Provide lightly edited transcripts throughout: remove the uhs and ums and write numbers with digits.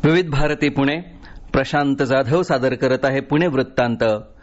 विविध भारती पुणे. प्रशांत जाधव सादर करत आहे पुणे वृत्तांत.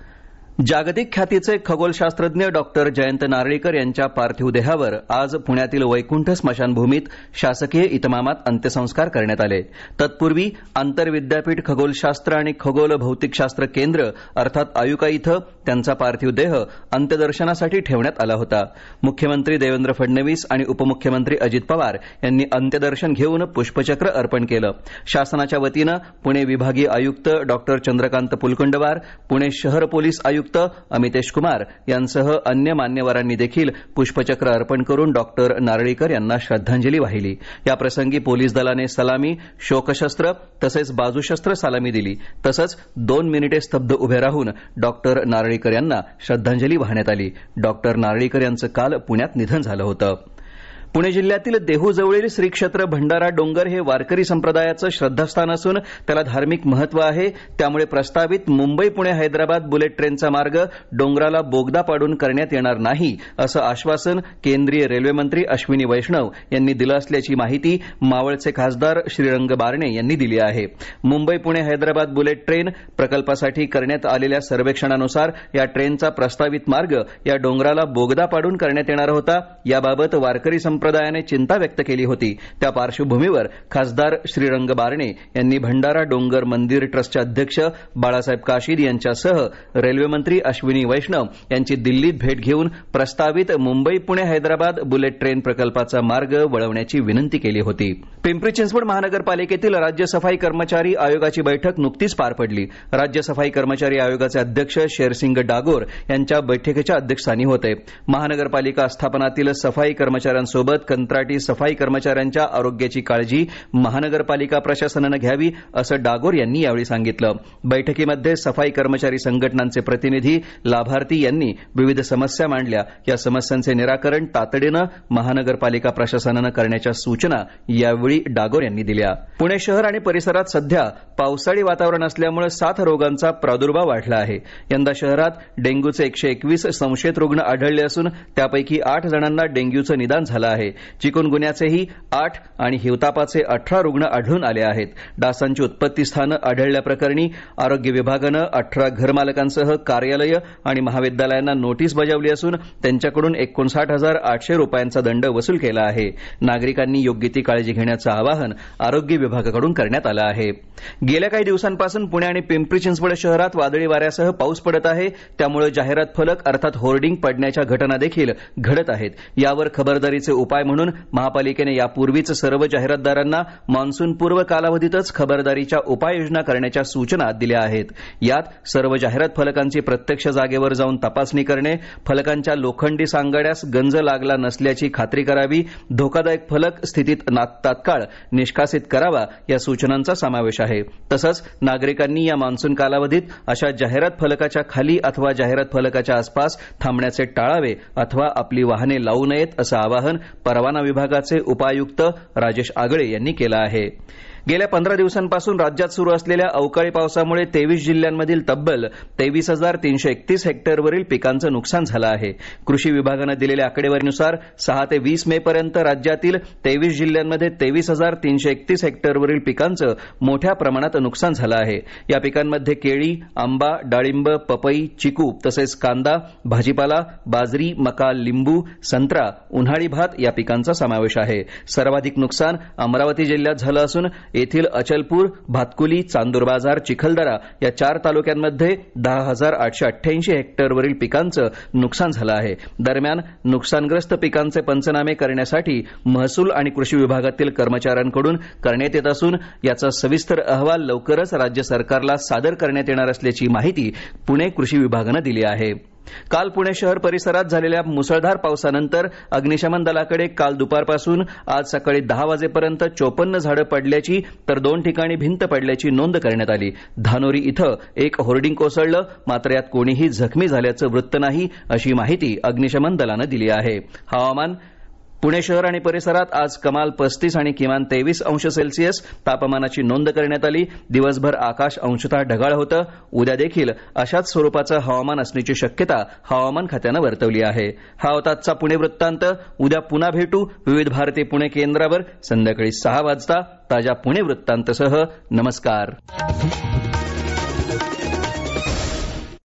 जागतिक ख्यातीचे खगोलशास्त्रज्ञ डॉक्टर जयंत नारळीकर यांच्या पार्थिव देहावर आज पुण्यातील वैकुंठ स्मशानभूमीत शासकीय इतमामात अंत्यसंस्कार करण्यात आले. तत्पूर्वी आंतरविद्यापीठ खगोलशास्त्र आणि खगोल भौतिकशास्त्र केंद्र अर्थात आयुका इथं त्यांचा पार्थिव देह अंत्यदर्शनासाठी ठेवण्यात आला होता. मुख्यमंत्री देवेंद्र फडणवीस आणि उपमुख्यमंत्री अजित पवार यांनी अंत्यदर्शन घेऊन पुष्पचक्र अर्पण केलं. शासनाच्या वतीनं पुणे विभागीय आयुक्त डॉक्टर चंद्रकांत पुलकुंडवार, पुणे शहर पोलीस आयुक्त अमितेश कुमार यांसह अन्य मान्यवरांनी देखील पुष्पचक्र अर्पण करून डॉक्टर नारळीकर यांना श्रद्धांजली वाहिली. याप्रसंगी पोलीस दलाने सलामी, शोकशस्त्र तसेच बाजूशस्त्र सलामी दिली. तसंच 2 मिनिटे स्तब्ध उभे राहून डॉक्टर नारळीकर यांना श्रद्धांजली वाहण्यात आली. डॉक्टर नारळीकर यांचं काल पुण्यात निधन झालं होतं. पुणे जिल्ह्यातील देहूजवळील श्री क्षेत्र भंडारा डोंगर हे वारकरी संप्रदायाचं श्रद्धास्थान असून त्याला धार्मिक महत्त्व आहे. त्यामुळे प्रस्तावित मुंबई पुणे हैदराबाद बुलेट ट्रेनचा मार्ग डोंगराला बोगदा पाडून करण्यात येणार नाही असं आश्वासन केंद्रीय रेल्वे मंत्री अश्विनी वैष्णव यांनी दिलं असल्याची माहिती मावळचे खासदार श्रीरंग बारणे यांनी दिली आहे. मुंबई पुणे हैदराबाद बुलेट ट्रेन प्रकल्पासाठी करण्यात आलेल्या सर्वेक्षणानुसार या ट्रेनचा प्रस्तावित मार्ग या डोंगराला बोगदा पाडून करण्यात येणार होता. याबाबत वारकरी संप्रदायाने चिंता व्यक्त केली होती. त्या पार्श्वभूमीवर खासदार श्रीरंग बारणे यांनी भंडारा डोंगर मंदिर ट्रस्टचे अध्यक्ष बाळासाहेब काशीद यांच्यासह रेल्वे मंत्री अश्विनी वैष्णव यांची दिल्लीत भेट घेऊन प्रस्तावित मुंबई पुणे हैदराबाद बुलेट ट्रेन प्रकल्पाचा मार्ग वळवण्याची विनंती केली होती. पिंपरी चिंचवड महानगरपालिकेतील राज्य सफाई कर्मचारी आयोगाची बैठक नुकतीच पार पडली. राज्य सफाई कर्मचारी आयोगाचे अध्यक्ष शेरसिंग डागोर यांच्या बैठकीच्या अध्यक्षस्थानी होते. महानगरपालिका आस्थापनातील सफाई कर्मचाऱ्यांसोबत कंत्राटी सफाई कर्मचाऱ्यांच्या आरोग्याची काळजी महानगरपालिका प्रशासनानं घ्यावी असं डागोर यांनी यावेळी सांगितलं. बैठकीमध्ये सफाई कर्मचारी संघटनांचे प्रतिनिधी, लाभार्थी यांनी विविध समस्या मांडल्या. या समस्यांचे निराकरण तातडीनं महानगरपालिका प्रशासनानं करण्याच्या सूचना यावेळी डागोर यांनी दिल्या. पुणे शहर आणि परिसरात सध्या पावसाळी वातावरण असल्यामुळे साथरोगांचा प्रादुर्भाव वाढला आहे. यंदा शहरात डेंग्यूचे 121 संशयित रुग्ण आढळले असून त्यापैकी 8 जणांना डेंग्यूचं निदान झालं आहे. चिकुनगुन्याचेही 8 आणि हिवतापाचे 18 रुग्ण आढळून आले आहेत. डासांची उत्पत्ती स्थानं आढळल्याप्रकरणी आरोग्य विभागानं 18 घरमालकांसह कार्यालयं आणि महाविद्यालयांना नोटीस बजावली असून त्यांच्याकडून 59,800 रुपयांचा दंड वसूल केला आहे. नागरिकांनी योग्य ती काळजी घेण्याचं आवाहन आरोग्य विभागाकडून करण्यात आलं आहे. गेल्या काही दिवसांपासून पुणे आणि पिंपरी चिंचवड शहरात वादळी वाऱ्यासह पाऊस पडत आहे. त्यामुळे जाहिरात फलक अर्थात होर्डिंग पडण्याच्या घटना देखील घडत आहेत. यावर खबरदारीचे उपाय म्हणून महापालिकेने यापूर्वीच सर्व जाहिरातदारांना मान्सूनपूर्व कालावधीतच खबरदारीच्या उपाययोजना करण्याच्या सूचना दिल्या आहेत. यात सर्व जाहिरात फलकांची प्रत्यक्ष जागेवर जाऊन तपासणी करणे, फलकांच्या लोखंडी सांगाड्यास गंज लागला नसल्याची खात्री करावी, धोकादायक फलक स्थितीत तात्काळ निष्कासित करावा या सूचनांचा समावेश आहे. तसंच नागरिकांनी या मान्सून कालावधीत अशा जाहिरात फलकाच्या खाली अथवा जाहिरात फलकाच्या आसपास थांबण्याचे टाळावे अथवा आपली वाहने लावू नयेत असं आवाहन परवाना विभागाचे उपायुक्त राजेश आगळे यांनी केलं आहे. गेल्या 15 दिवसांपासून राज्यात सुरू असलेल्या अवकाळी पावसामुळे 23 जिल्ह्यांमधील तब्बल 23,331 हेक्टरवरील पिकांचं नुकसान झालं आहे. कृषी विभागानं दिलेल्या आकडेवारीनुसार 6 ते 20 मे पर्यंत राज्यातील 23 जिल्ह्यांमध्ये 23,331 हेक्टरवरील पिकांचं मोठ्या प्रमाणात नुकसान झालं आहे. या पिकांमध्ये केळी, आंबा, डाळिंब, पपई, चिकू तसेच कांदा, भाजीपाला, बाजरी, मका, लिंबू, संत्रा, उन्हाळी भात या पिकांचा समावेश आहे. सर्वाधिक नुकसान अमरावती जिल्ह्यात झालं असून येथील अचलपूर, भातकुली, चांदूर बाजार, चिखलदरा या 4 तालुक्यांमध्ये 10,888 हेक्टरवरील पिकांचं नुकसान झालं आहे. दरम्यान नुकसानग्रस्त पिकांचे पंचनामे करण्यासाठी महसूल आणि कृषी विभागातील कर्मचाऱ्यांकडून करण्यात येत असून याचा सविस्तर अहवाल लवकरच राज्य सरकारला सादर करण्यात येणार असल्याची माहिती पुणे कृषी विभागानं दिली आहे. काल पुणे शहर परिसरात झालेल्या मुसळधार पावसानंतर अग्निशमन दलाकडे काल दुपारपासून आज सकाळी 10 वाजेपर्यंत 54 झाडं पडल्याची तर 2 ठिकाणी भिंत पडल्याची नोंद करण्यात आली. धानोरी इथं एक होर्डिंग कोसळलं, मात्र यात कोणीही जखमी झाल्याचं वृत्त नाही अशी माहिती अग्निशमन दलानं दिली आहे. हवामान पुणे शहर आणि परिसरात आज कमाल 35 आणि किमान 23 अंश सेल्सिअस तापमानाची नोंद करण्यात आली. दिवसभर आकाश अंशतः ढगाळ होतं. उद्या देखील अशाच स्वरूपाचं हवामान असण्याची शक्यता हवामान खात्यानं वर्तवली आहे. हा होता आजचा पुणे वृत्तांत. उद्या पुन्हा भेटू विविध भारती पुणे केंद्रावर संध्याकाळी 6 वाजता ताज्या पुणे वृत्तांतसह. नमस्कार.